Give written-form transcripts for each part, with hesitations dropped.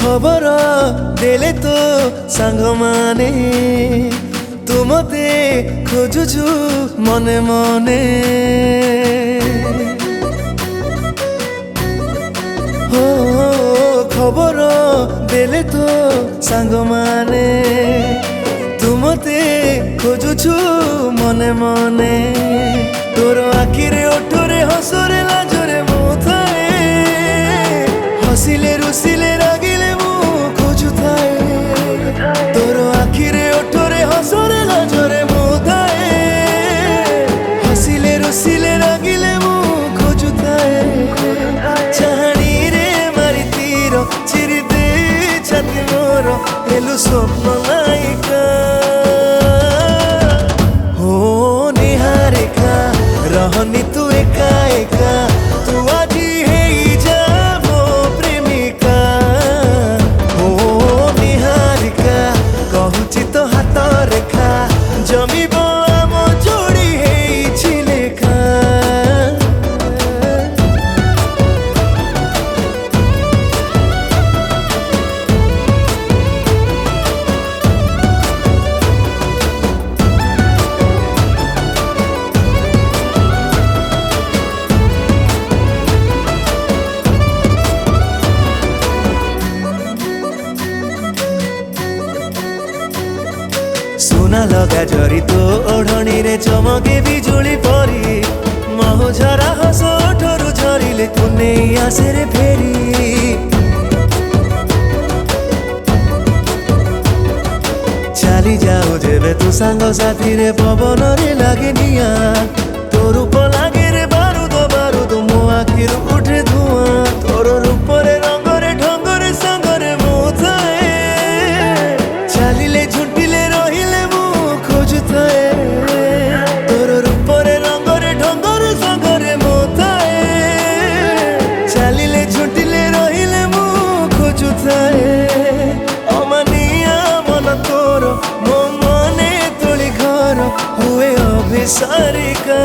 खबर देले तो सांग माने तू मते खोजुछु मने मने हो खबर देले तो सांग माने तू मते खोजुछु मने मने तोर आखिरे ओठरे हसरे लाजरे मुथाए हसिले रुसिले रागिले मु खोजुथाए तोर आखिरे ओठरे हसरे लाजरे मुथाए हसिले रुसिले रागिले मु खोजुथाए चाहनी रे मारी तीर चिरी दे छाती मोर हेलु स्वप्न नायिका हो निहारिका रहनी तू एका एका तू आजी हेई जा मो प्रेमिका हो निहारिका कहूची तो हाथ रेखा जमीब आम जोड़ी हेई लेखा सुना लगा जरी तो ओढ़नी रे चमके बिजुली परी महु झरा हस ओठरू झरिले तू नहीं आसे रे फेरी चली जाऊ जेबे तू सांग साथी रे पवन रे लागे निया तो रूप लागे रे बारूद बारूद मो आखिर उठे धुआं तोर रूप रे रंग रे ढंग रे संग रे मुथाए चलिले झुंटिले रहिले मु खोजुथाए तोर रूप रे रंग रे ढंग रे संग रे मुथाए चलिले झुंटिले रहिले मु खोजुथाए अमानिया मन तोर मो मने तोली घर हुए अभिसारिका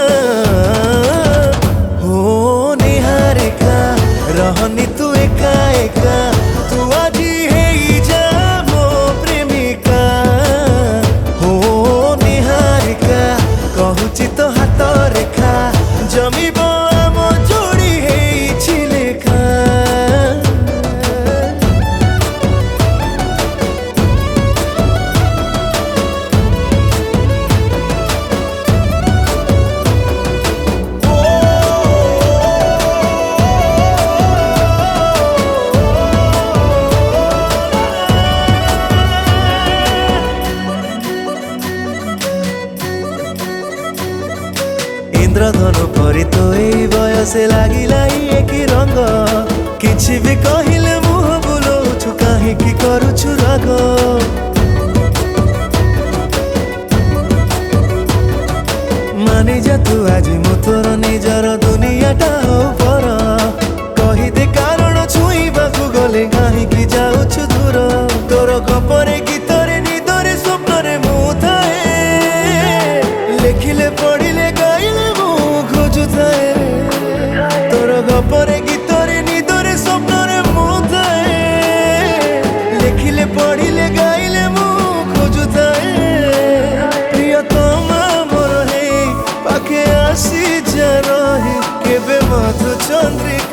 हो निहारिका रहनी तू एका एका तू आजी हेई जा मो प्रेमिका हो निहारिका कहूची तो हाथ रेखा जमीब आम जोड़ी हेई लेखा इंद्रधनु परी तो यही बयसे लागिला एक रंग किछि भी कहिले मुह बुलाउछु काहेकि करूछु राग मानि जा तू आज मु तोर निजर दुनियाटा हो पर कहिदे कारण छुईबाकू गले काहेकि जाउछु दूर तोर गपरे गीतरे निदरे स्वप्नरे मुथाए लेखिले पढ़िले गाइले खोजुथाए तोर गपरे गीतरे निदरे स्वप्नरे मुथाए लेखिले पढ़िले गाइले मु खोजुथाए प्रियतमा मोर हे पाखे आसी जा रही केबे मधु चंद्रिका।